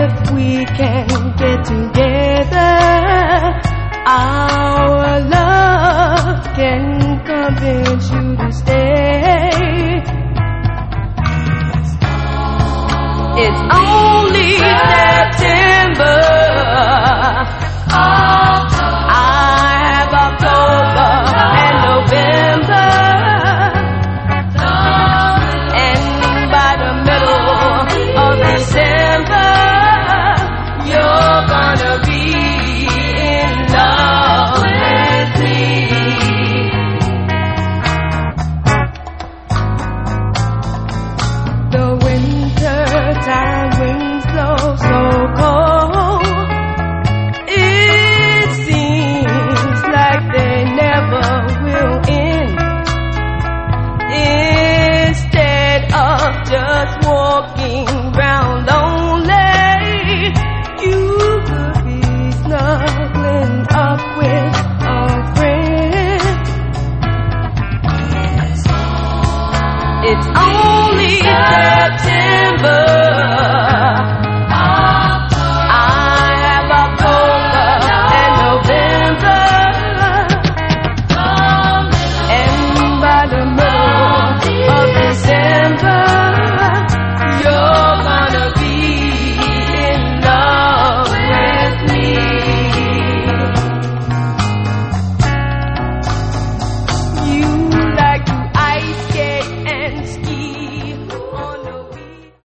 if we can get together, our love can convince you to stay. It's only September. I have October and November, and by the middle of December, you're gonna be in love with me. The winter time winds blow so cold, it seems like they never will end. Instead of just walking